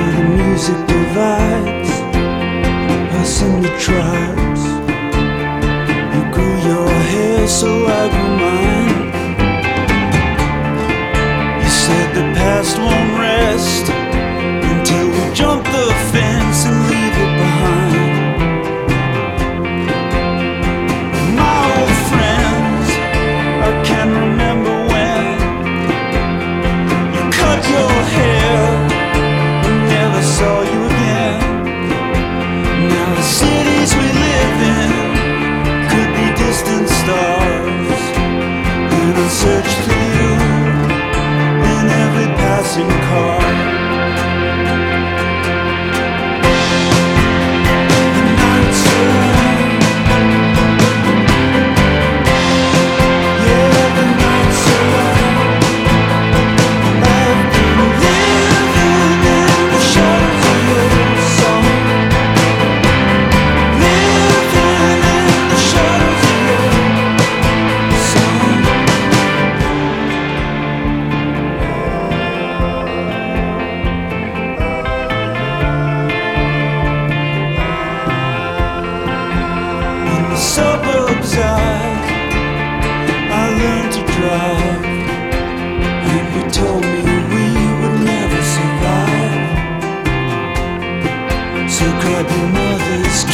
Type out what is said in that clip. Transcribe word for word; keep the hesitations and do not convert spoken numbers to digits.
where the music divides us into tribes. You grew your hair, so I grew mine. You said the past won't rest until we jump the fence and leave it behind. My old friends, I can remember when you cut your hair and never saw you again. Now the cities we live in could be distant stars, and I search for you in every passing car. Suburbs, I, I learned to drive, and you told me we would never survive. So grab your mother's